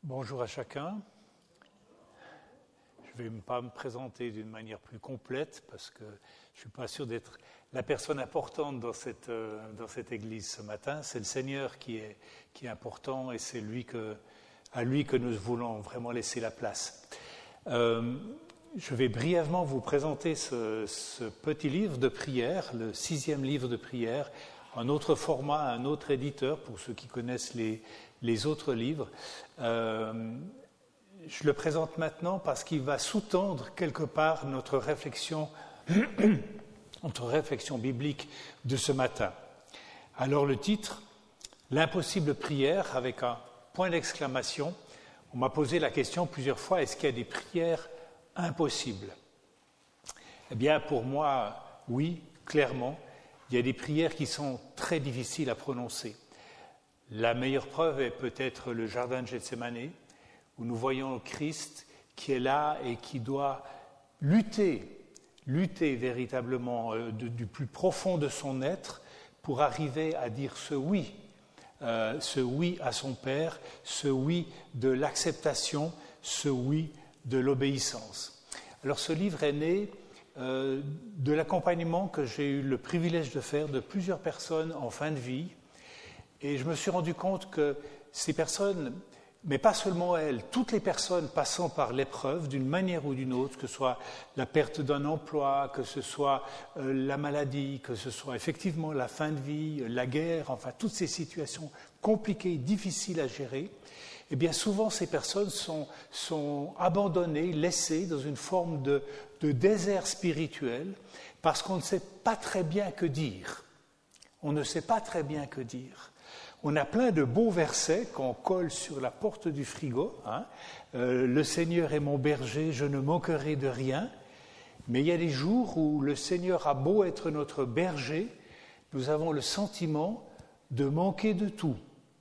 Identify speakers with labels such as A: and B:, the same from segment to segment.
A: Bonjour à chacun. Je ne vais pas me présenter d'une manière plus complète parce que je ne suis pas sûr d'être la personne importante dans cette église ce matin. C'est le Seigneur qui est important et c'est à lui que nous voulons vraiment laisser la place. Je vais brièvement vous présenter ce petit livre de prière, le 6e livre de prière, un autre format, un autre éditeur pour ceux qui connaissent les autres livres. Je le présente maintenant parce qu'il va sous-tendre quelque part notre réflexion biblique de ce matin. Alors le titre, l'impossible prière, avec un point d'exclamation. On m'a posé la question plusieurs fois, est-ce qu'il y a des prières impossibles ? Eh bien pour moi, oui, clairement, il y a des prières qui sont très difficiles à prononcer. La meilleure preuve est peut-être le jardin de Gethsémani, où nous voyons le Christ qui est là et qui doit lutter véritablement du plus profond de son être pour arriver à dire ce oui à son Père, ce oui de l'acceptation, ce oui de l'obéissance. Alors ce livre est né de l'accompagnement que j'ai eu le privilège de faire de plusieurs personnes en fin de vie, et je me suis rendu compte que ces personnes, mais pas seulement elles, toutes les personnes passant par l'épreuve d'une manière ou d'une autre, que ce soit la perte d'un emploi, que ce soit la maladie, que ce soit effectivement la fin de vie, la guerre, enfin toutes ces situations compliquées, difficiles à gérer, eh bien souvent ces personnes sont abandonnées, laissées dans une forme de désert spirituel parce qu'on ne sait pas très bien que dire. On ne sait pas très bien que dire. On a plein de beaux versets qu'on colle sur la porte du frigo. Le Seigneur est mon berger, je ne manquerai de rien. Mais il y a des jours où le Seigneur a beau être notre berger, nous avons le sentiment de manquer de tout.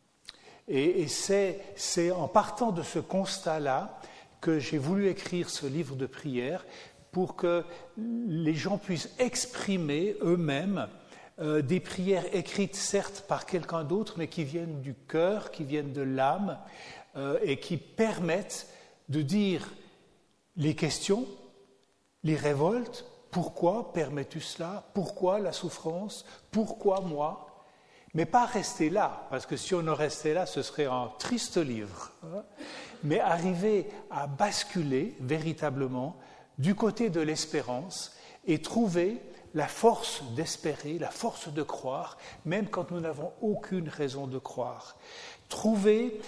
A: Et c'est en partant de ce constat-là que j'ai voulu écrire ce livre de prière pour que les gens puissent exprimer eux-mêmes des prières écrites certes par quelqu'un d'autre, mais qui viennent du cœur, qui viennent de l'âme, et qui permettent de dire les questions, les révoltes, pourquoi permets-tu cela, pourquoi la souffrance, pourquoi moi, mais pas rester là, parce que si on en restait là, ce serait un triste livre, mais arriver à basculer véritablement du côté de l'espérance et trouver la force d'espérer, la force de croire, même quand nous n'avons aucune raison de croire. Trouver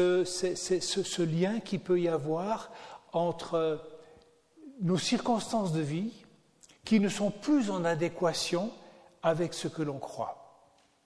A: ce lien qu'il peut y avoir entre nos circonstances de vie qui ne sont plus en adéquation avec ce que l'on croit.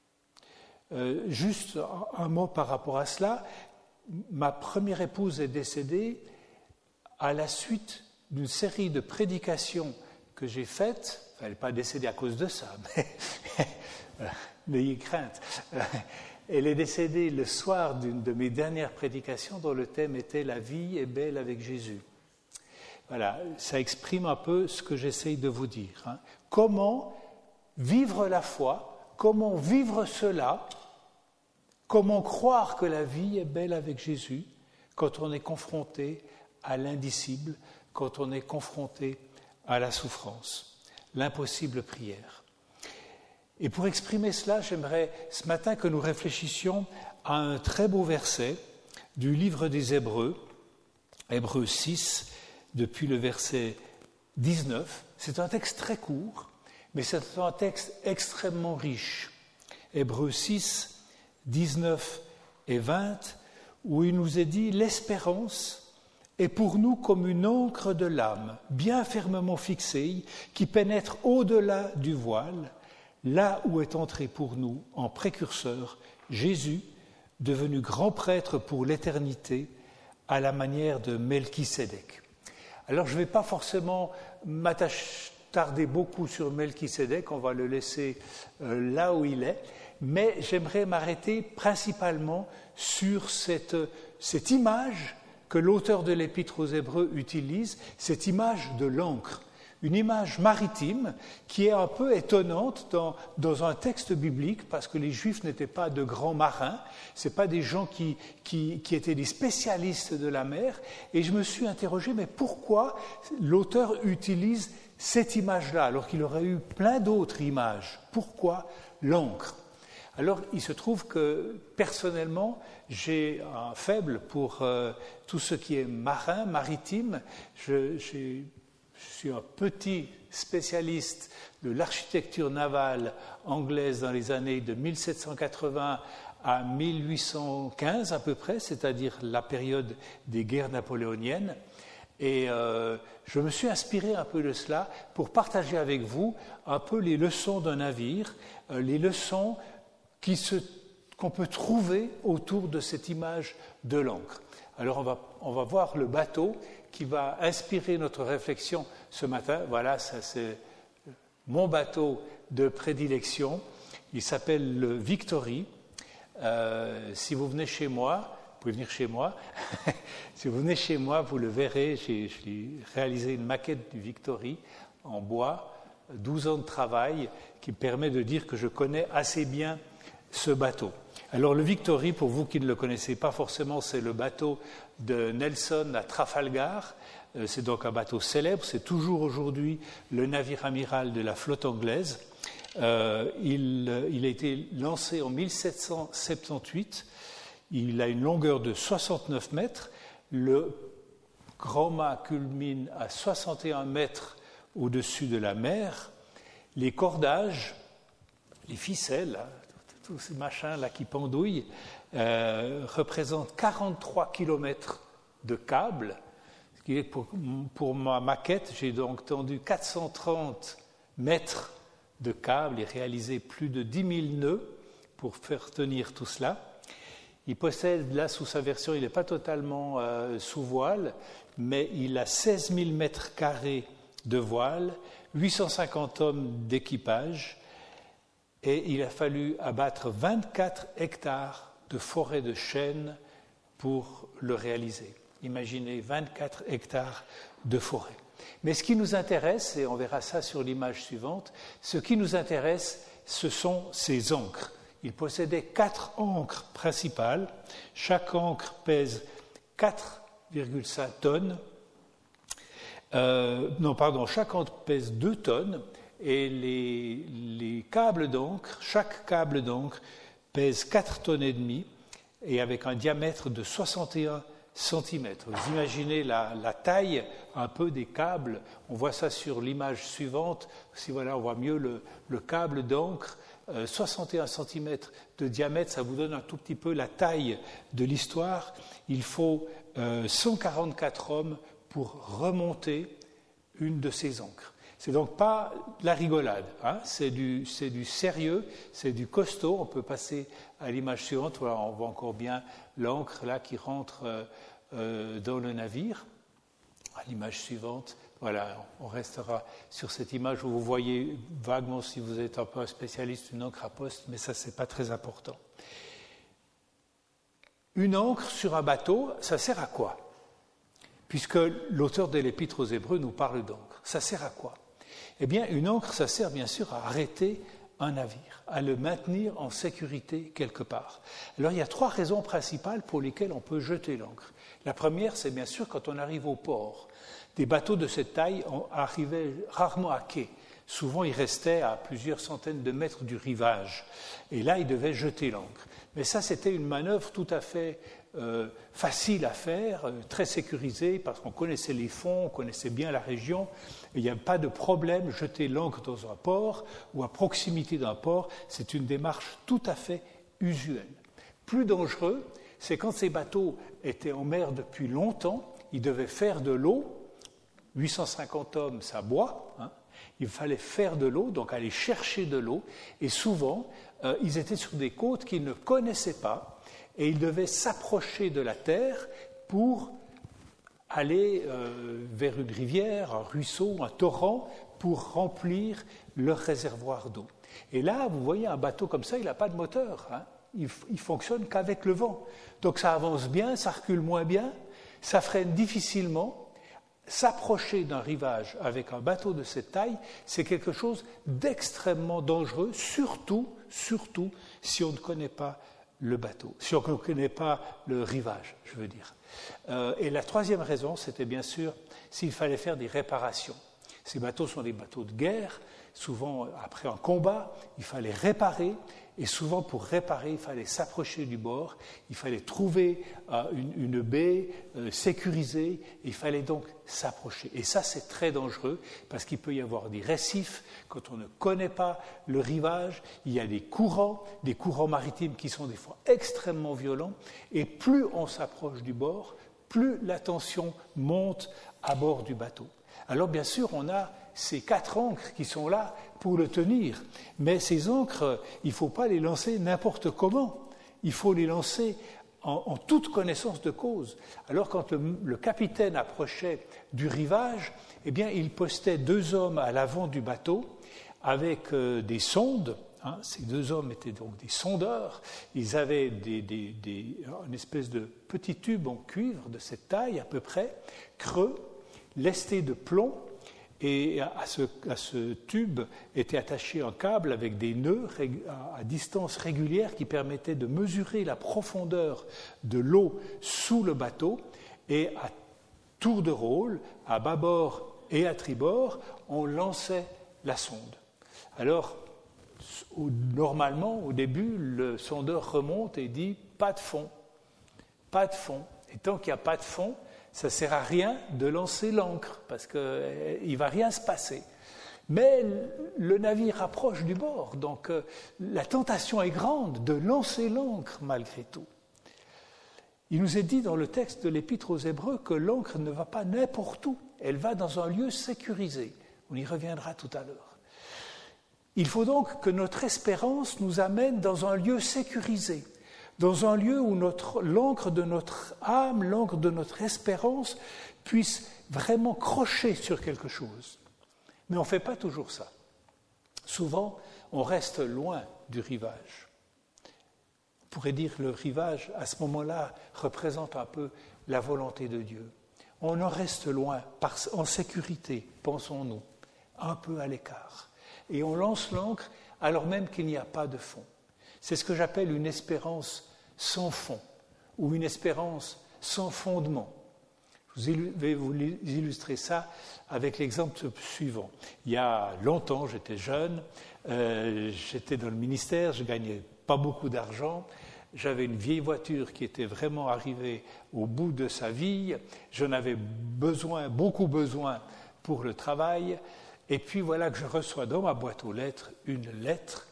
A: Juste un mot par rapport à cela. Ma première épouse est décédée à la suite d'une série de prédications que j'ai faites. Elle n'est pas décédée à cause de ça, mais n'ayez crainte. Elle est décédée le soir d'une de mes dernières prédications dont le thème était « La vie est belle avec Jésus ». Voilà, ça exprime un peu ce que j'essaye de vous dire. Comment vivre la foi, comment vivre cela, comment croire que la vie est belle avec Jésus quand on est confronté à l'indicible, quand on est confronté à la souffrance. L'impossible prière. Et pour exprimer cela, j'aimerais ce matin que nous réfléchissions à un très beau verset du livre des Hébreux, Hébreux 6, depuis le verset 19. C'est un texte très court, mais c'est un texte extrêmement riche. Hébreux 6, 19 et 20, où il nous est dit « L'espérance est pour nous comme une ancre de l'âme, bien fermement fixée, qui pénètre au-delà du voile, là où est entré pour nous, en précurseur, Jésus, devenu grand prêtre pour l'éternité, à la manière de Melchisédek. » Alors je ne vais pas forcément m'attarder beaucoup sur Melchisédek, on va le laisser là où il est, mais j'aimerais m'arrêter principalement sur cette image que l'auteur de l'Épître aux Hébreux utilise, cette image de l'encre, une image maritime qui est un peu étonnante dans un texte biblique, parce que les Juifs n'étaient pas de grands marins, ce pas des gens qui étaient des spécialistes de la mer, et je me suis interrogé, mais pourquoi l'auteur utilise cette image-là, alors qu'il aurait eu plein d'autres images? Pourquoi l'ancre? Alors, il se trouve que, personnellement, j'ai un faible pour tout ce qui est marin, maritime. Je suis un petit spécialiste de l'architecture navale anglaise dans les années de 1780 à 1815 à peu près, c'est-à-dire la période des guerres napoléoniennes. Et je me suis inspiré un peu de cela pour partager avec vous un peu les leçons d'un navire, les leçons qu'on peut trouver autour de cette image de l'ancre. Alors on va voir le bateau qui va inspirer notre réflexion ce matin. Voilà, ça c'est mon bateau de prédilection. Il s'appelle le Victory. Si vous venez chez moi, vous pouvez venir chez moi. Si vous venez chez moi, vous le verrez. J'ai réalisé une maquette du Victory en bois, 12 ans de travail, qui me permet de dire que je connais assez bien ce bateau. Alors le Victory, pour vous qui ne le connaissez pas forcément, c'est le bateau de Nelson à Trafalgar. C'est donc un bateau célèbre, c'est toujours aujourd'hui le navire amiral de la flotte anglaise. Il a été lancé en 1778, il a une longueur de 69 mètres, le grand mât culmine à 61 mètres au-dessus de la mer, les cordages, les ficelles, tous ces machins-là qui pendouillent, représentent 43 kilomètres de câbles. Ce qui est pour ma maquette, j'ai donc tendu 430 mètres de câbles et réalisé plus de 10 000 nœuds pour faire tenir tout cela. Il possède, là, sous sa version, il n'est pas totalement sous voile, mais il a 16 000 mètres carrés de voile, 850 hommes d'équipage, et il a fallu abattre 24 hectares de forêt de chênes pour le réaliser. Imaginez 24 hectares de forêt. Mais ce qui nous intéresse, et on verra ça sur l'image suivante, ce qui nous intéresse, ce sont ces ancres. Il possédait 4 ancres principales. Chaque ancre pèse 4,5 tonnes. Chaque ancre pèse 2 tonnes. Et les câbles d'encre, chaque câble d'encre pèse 4 tonnes et demie et avec un diamètre de 61 cm. Vous imaginez la taille un peu des câbles. On voit ça sur l'image suivante. Si voilà, on voit mieux le câble d'encre. 61 cm de diamètre, ça vous donne un tout petit peu la taille de l'histoire. Il faut 144 hommes pour remonter une de ces ancres. C'est donc pas de la rigolade, hein, c'est du sérieux, c'est du costaud. On peut passer à l'image suivante, voilà, on voit encore bien l'ancre là qui rentre dans le navire. À l'image suivante, voilà, on restera sur cette image où vous voyez vaguement, si vous êtes un peu un spécialiste, une ancre à poste, mais ça c'est pas très important. Une ancre sur un bateau, ça sert à quoi? Puisque l'auteur de l'Épître aux Hébreux nous parle d'encre, ça sert à quoi? Eh bien, une ancre, ça sert bien sûr à arrêter un navire, à le maintenir en sécurité quelque part. Alors, il y a 3 raisons principales pour lesquelles on peut jeter l'ancre. La première, c'est bien sûr quand on arrive au port. Des bateaux de cette taille arrivaient rarement à quai. Souvent, ils restaient à plusieurs centaines de mètres du rivage. Et là, ils devaient jeter l'ancre. Mais ça, c'était une manœuvre tout à fait facile à faire, très sécurisée, parce qu'on connaissait les fonds, on connaissait bien la région. Il n'y a pas de problème, jeter l'ancre dans un port ou à proximité d'un port, c'est une démarche tout à fait usuelle. Plus dangereux, c'est quand ces bateaux étaient en mer depuis longtemps, ils devaient faire de l'eau, 850 hommes, ça boit, hein. Il fallait faire de l'eau, donc aller chercher de l'eau, et souvent, ils étaient sur des côtes qu'ils ne connaissaient pas, et ils devaient s'approcher de la terre pour aller vers une rivière, un ruisseau, un torrent, pour remplir leur réservoir d'eau. Et là, vous voyez, un bateau comme ça, il n'a pas de moteur, hein. Il fonctionne qu'avec le vent. Donc ça avance bien, ça recule moins bien, ça freine difficilement. s'approcher d'un rivage avec un bateau de cette taille, c'est quelque chose d'extrêmement dangereux, surtout si on ne connaît pas le bateau, si on ne connaît pas le rivage, je veux dire. Et la troisième raison, c'était bien sûr s'il fallait faire des réparations. Ces bateaux sont des bateaux de guerre, souvent après un combat, il fallait réparer, et souvent pour réparer, il fallait s'approcher du bord, il fallait trouver une baie sécurisée, et il fallait donc s'approcher. Et ça, c'est très dangereux, parce qu'il peut y avoir des récifs, quand on ne connaît pas le rivage, il y a des courants maritimes qui sont des fois extrêmement violents, et plus on s'approche du bord, plus la tension monte à bord du bateau. Alors bien sûr, on a ces 4 ancres qui sont là pour le tenir, mais ces ancres, il ne faut pas les lancer n'importe comment, il faut les lancer en toute connaissance de cause. Alors quand le capitaine approchait du rivage, eh bien, il postait 2 hommes à l'avant du bateau avec des sondes. Ces 2 hommes étaient donc des sondeurs, ils avaient une espèce de petit tube en cuivre de cette taille à peu près, creux, lesté de plomb, et à ce tube était attaché un câble avec des nœuds à distance régulière qui permettaient de mesurer la profondeur de l'eau sous le bateau, et à tour de rôle, à bâbord et à tribord, on lançait la sonde. Alors, normalement, au début, le sondeur remonte et dit « pas de fond ». Et tant qu'il n'y a pas de fond, ça ne sert à rien de lancer l'ancre, parce qu'il ne va rien se passer. Mais le navire approche du bord, donc la tentation est grande de lancer l'ancre malgré tout. Il nous est dit dans le texte de l'Épître aux Hébreux que l'ancre ne va pas n'importe où, elle va dans un lieu sécurisé. On y reviendra tout à l'heure. Il faut donc que notre espérance nous amène dans un lieu sécurisé, dans un lieu où l'encre de notre âme, l'encre de notre espérance puisse vraiment crocher sur quelque chose. Mais on ne fait pas toujours ça. Souvent, on reste loin du rivage. On pourrait dire que le rivage, à ce moment-là, représente un peu la volonté de Dieu. On en reste loin, en sécurité, pensons-nous, un peu à l'écart. Et on lance l'ancre alors même qu'il n'y a pas de fond. C'est ce que j'appelle une espérance sans fond, ou une espérance sans fondement. Je vais vous illustrer ça avec l'exemple suivant. Il y a longtemps, j'étais jeune, j'étais dans le ministère, je ne gagnais pas beaucoup d'argent, j'avais une vieille voiture qui était vraiment arrivée au bout de sa vie, j'en avais beaucoup besoin pour le travail, et puis voilà que je reçois dans ma boîte aux lettres une lettre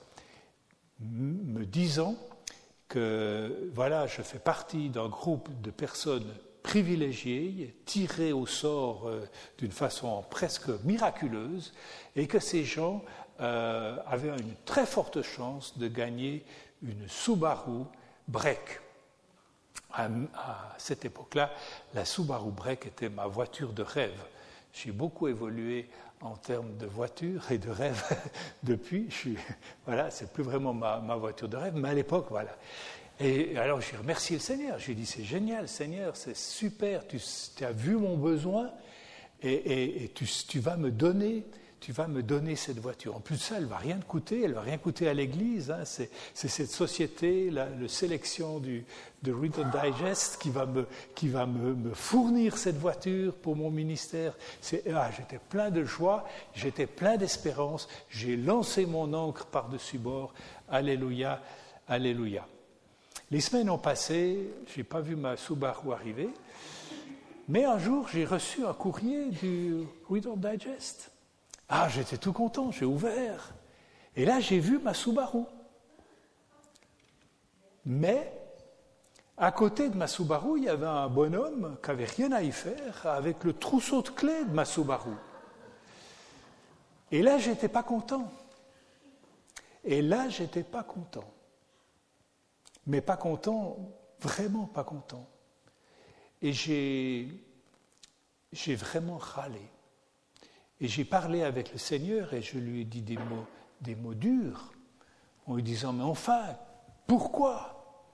A: me disant que voilà, je fais partie d'un groupe de personnes privilégiées, tirées au sort d'une façon presque miraculeuse, et que ces gens avaient une très forte chance de gagner une Subaru Break. À cette époque-là, la Subaru Break était ma voiture de rêve. J'ai beaucoup évolué en termes de voiture et de rêve depuis. Voilà, c'est plus vraiment ma voiture de rêve, mais à l'époque, voilà. Et alors j'ai remercié le Seigneur. J'ai dit, c'est génial, Seigneur, c'est super, tu as vu mon besoin et tu vas me donner cette voiture. En plus de ça, elle ne va rien coûter à l'Église. Hein. C'est cette société, la sélection de Reader Digest qui va me fournir cette voiture pour mon ministère. J'étais plein de joie, j'étais plein d'espérance. J'ai lancé mon ancre par-dessus bord. Alléluia, alléluia. Les semaines ont passé, je n'ai pas vu ma Subaru arriver, mais un jour, j'ai reçu un courrier du Reader Digest. J'étais tout content, j'ai ouvert. Et là, j'ai vu ma Subaru. Mais, à côté de ma Subaru, il y avait un bonhomme qui n'avait rien à y faire avec le trousseau de clés de ma Subaru. Et là, j'étais pas content. Mais pas content, vraiment pas content. Et j'ai vraiment râlé. Et j'ai parlé avec le Seigneur et je lui ai dit des mots durs, en lui disant, mais enfin, pourquoi ?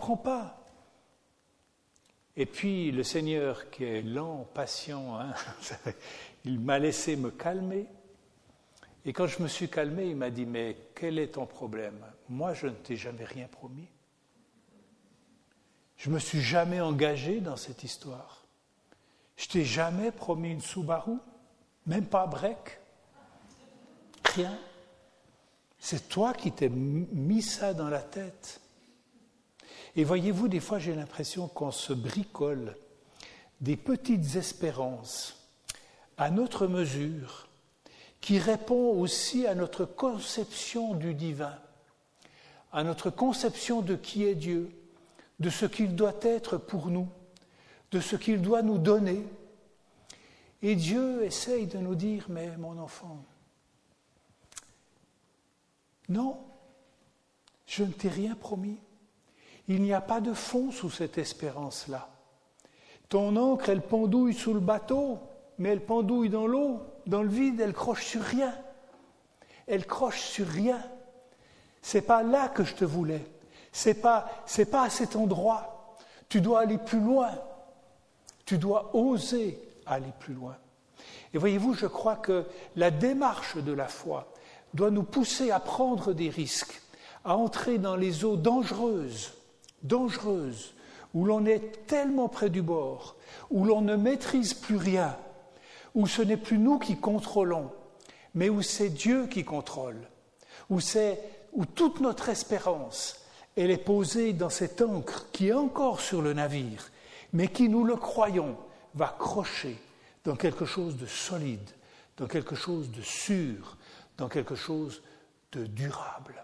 A: Je ne comprends pas. Et puis le Seigneur, qui est lent, patient, hein, il m'a laissé me calmer. Et quand je me suis calmé, il m'a dit, mais quel est ton problème? Moi, je ne t'ai jamais rien promis. Je ne me suis jamais engagé dans cette histoire. Je t'ai jamais promis une Subaru, même pas un break. Rien. C'est toi qui t'es mis ça dans la tête. Et voyez-vous, des fois, j'ai l'impression qu'on se bricole des petites espérances à notre mesure, qui répond aussi à notre conception du divin, à notre conception de qui est Dieu, de ce qu'il doit être pour nous, de ce qu'il doit nous donner. Et Dieu essaye de nous dire, mais mon enfant, non, je ne t'ai rien promis. Il n'y a pas de fond sous cette espérance-là. Ton ancre, elle pendouille sous le bateau, mais elle pendouille dans l'eau, dans le vide, elle croche sur rien. Elle croche sur rien. C'est pas là que je te voulais. C'est pas à cet endroit. Tu dois aller plus loin. Tu dois oser aller plus loin. Et voyez-vous, je crois que la démarche de la foi doit nous pousser à prendre des risques, à entrer dans les eaux dangereuses, où l'on est tellement près du bord, où l'on ne maîtrise plus rien, où ce n'est plus nous qui contrôlons, mais où c'est Dieu qui contrôle, où toute notre espérance, elle est posée dans cette ancre qui est encore sur le navire, mais qui, nous le croyons, va crocher dans quelque chose de solide, dans quelque chose de sûr, dans quelque chose de durable.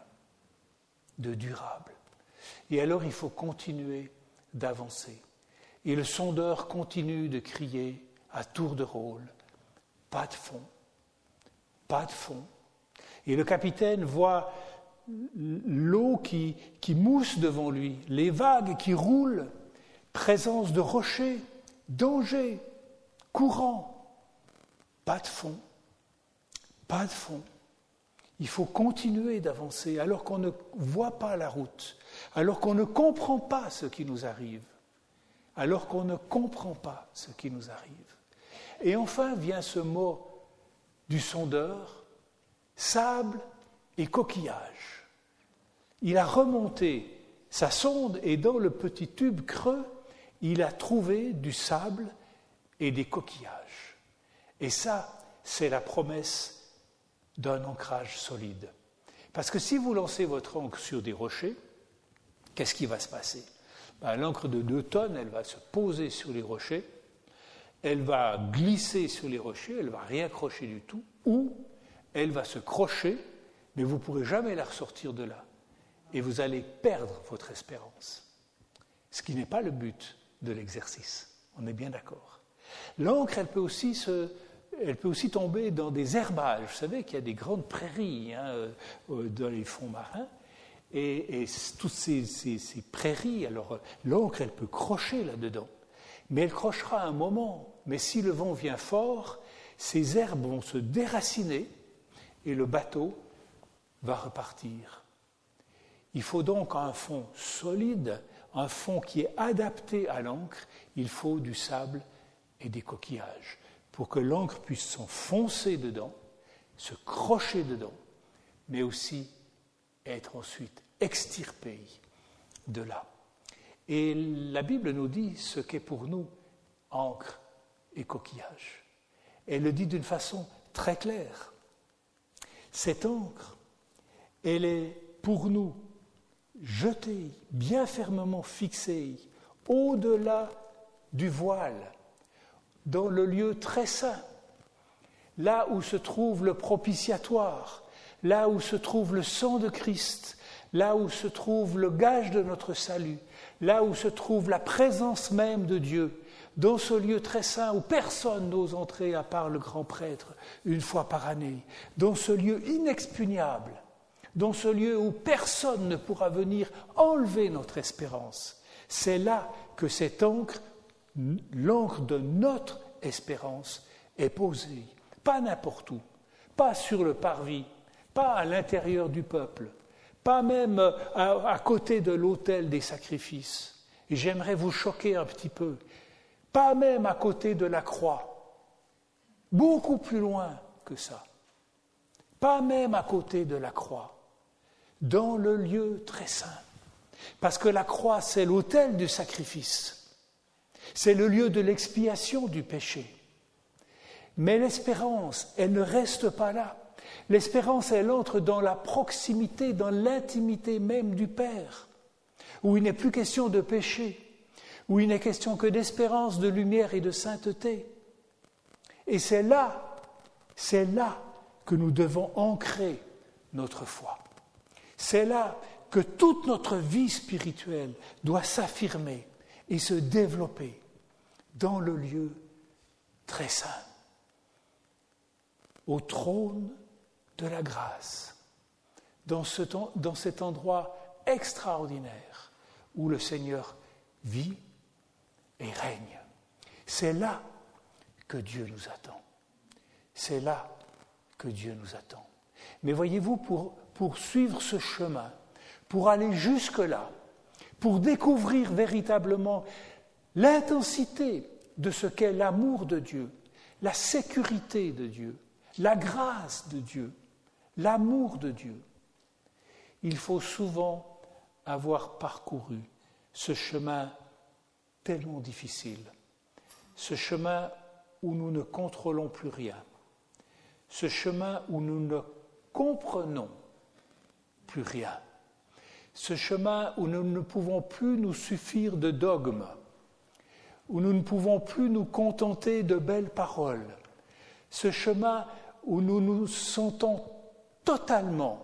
A: Et alors il faut continuer d'avancer. Et le sondeur continue de crier à tour de rôle, pas de fond, pas de fond. Et le capitaine voit l'eau qui mousse devant lui, les vagues qui roulent, présence de rochers, danger, courant, pas de fond, pas de fond. Il faut continuer d'avancer alors qu'on ne voit pas la route, alors qu'on ne comprend pas ce qui nous arrive, Et enfin vient ce mot du sondeur, sable et coquillage. Il a remonté sa sonde et dans le petit tube creux, il a trouvé du sable et des coquillages. Et ça, c'est la promesse d'un ancrage solide. Parce que si vous lancez votre ancre sur des rochers, qu'est-ce qui va se passer? L'ancre de 2 tonnes, elle va se poser sur les rochers, elle va glisser sur les rochers, elle ne va rien crocher du tout, ou elle va se crocher, mais vous ne pourrez jamais la ressortir de là. Et vous allez perdre votre espérance. Ce qui n'est pas le but de l'exercice. On est bien d'accord. L'ancre, elle peut aussi tomber dans des herbages. Vous savez qu'il y a des grandes prairies dans les fonds marins. Et toutes ces prairies, alors l'ancre, elle peut crocher là-dedans. Mais elle crochera à un moment. Mais si le vent vient fort, ces herbes vont se déraciner et le bateau va repartir. Il faut donc un fond solide, un fond qui est adapté à l'ancre. Il faut du sable et des coquillages pour que l'ancre puisse s'enfoncer dedans, se crocher dedans, mais aussi être ensuite extirpée de là. Et la Bible nous dit ce qu'est pour nous ancre et coquillage. Elle le dit d'une façon très claire. Cette ancre, elle est pour nous jetée, bien fermement fixée, au-delà du voile, dans le lieu très saint, là où se trouve le propitiatoire, là où se trouve le sang de Christ, là où se trouve le gage de notre salut, là où se trouve la présence même de Dieu, dans ce lieu très saint où personne n'ose entrer à part le grand prêtre une fois par année, dans ce lieu inexpugnable, dans ce lieu où personne ne pourra venir enlever notre espérance. C'est là que cette ancre, l'ancre de notre espérance, est posée. Pas n'importe où, pas sur le parvis, pas à l'intérieur du peuple, pas même à côté de l'autel des sacrifices, Et j'aimerais vous choquer un petit peu. Pas même à côté de la croix. Beaucoup plus loin que ça. Pas même à côté de la croix. Dans le lieu très saint. Parce que la croix, c'est l'autel du sacrifice. C'est le lieu de l'expiation du péché. Mais l'espérance, elle ne reste pas là. L'espérance, elle entre dans la proximité, dans l'intimité même du Père, où il n'est plus question de péché, où il n'est question que d'espérance, de lumière et de sainteté. Et c'est là que nous devons ancrer notre foi. C'est là que toute notre vie spirituelle doit s'affirmer et se développer dans le lieu très saint, au trône de la grâce, dans cet endroit extraordinaire où le Seigneur vit et règne. C'est là que Dieu nous attend. C'est là que Dieu nous attend. Mais voyez-vous, pour suivre ce chemin, pour aller jusque-là, pour découvrir véritablement l'intensité de ce qu'est l'amour de Dieu, la sécurité de Dieu, la grâce de Dieu, l'amour de Dieu, il faut souvent avoir parcouru ce chemin tellement difficile, ce chemin où nous ne contrôlons plus rien, ce chemin où nous ne comprenons plus rien, ce chemin où nous ne pouvons plus nous suffire de dogmes, où nous ne pouvons plus nous contenter de belles paroles, ce chemin où nous nous sentons totalement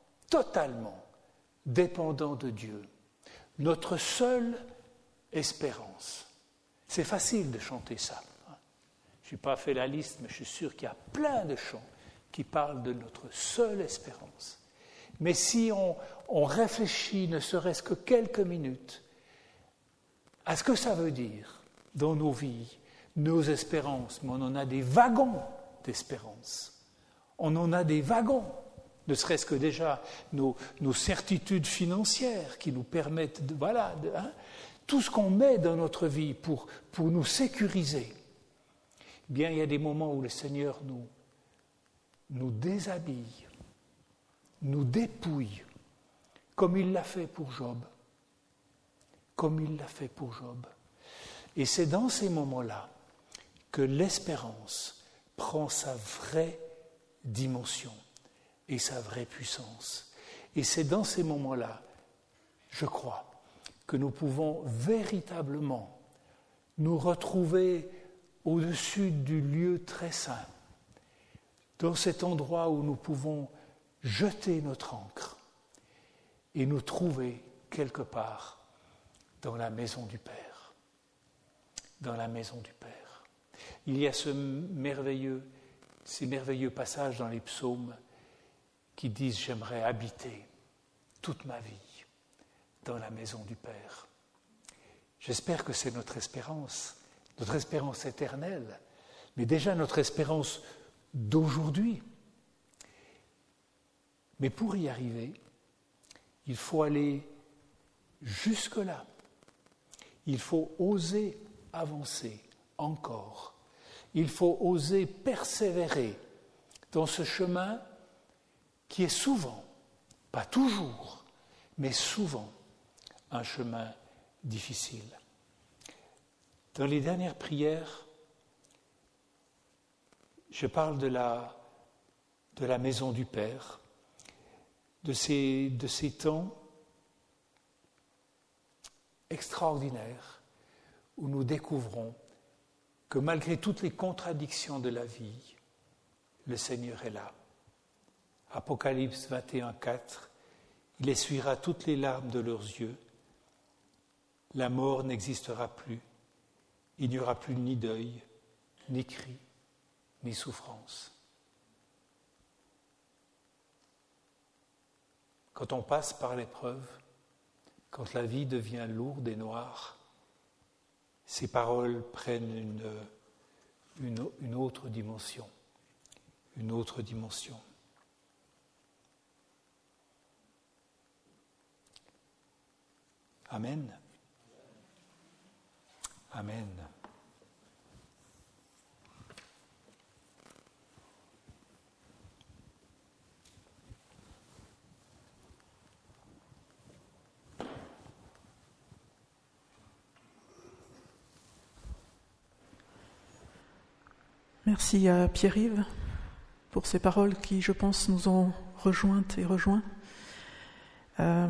A: dépendants de Dieu. Notre seule espérance. C'est facile de chanter ça. Je n'ai pas fait la liste, mais je suis sûr qu'il y a plein de chants qui parlent de notre seule espérance. Mais si on réfléchit ne serait-ce que quelques minutes à ce que ça veut dire dans nos vies, nos espérances, mais on en a des wagons d'espérance. On en a des wagons, ne serait-ce que déjà nos certitudes financières qui nous permettent de, tout ce qu'on met dans notre vie pour nous sécuriser. Eh bien, il y a des moments où le Seigneur nous déshabille, nous dépouille, comme il l'a fait pour Job. Comme il l'a fait pour Job. Et c'est dans ces moments-là que l'espérance prend sa vraie dimension et sa vraie puissance. Et c'est dans ces moments-là, je crois, que nous pouvons véritablement nous retrouver au-dessus du lieu très saint, dans cet endroit où nous pouvons jeter notre ancre et nous trouver quelque part dans la maison du Père. Dans la maison du Père. Il y a ces merveilleux passages dans les psaumes qui disent « J'aimerais habiter toute ma vie dans la maison du Père ». J'espère que c'est notre espérance éternelle, mais déjà notre espérance d'aujourd'hui. Mais pour y arriver, il faut aller jusque-là. Il faut oser avancer encore. Il faut oser persévérer dans ce chemin qui est souvent, pas toujours, mais souvent un chemin difficile. Dans les dernières prières, je parle de la maison du Père, de ces temps extraordinaires où nous découvrons que malgré toutes les contradictions de la vie, le Seigneur est là. Apocalypse 21:4, il essuiera toutes les larmes de leurs yeux, la mort n'existera plus, il n'y aura plus ni deuil, ni cri, ni souffrance. Quand on passe par l'épreuve, quand la vie devient lourde et noire, ces paroles prennent une autre dimension. Une autre dimension. Amen. Amen.
B: Merci à Pierre-Yves pour ces paroles qui, je pense, nous ont rejointes et rejoints.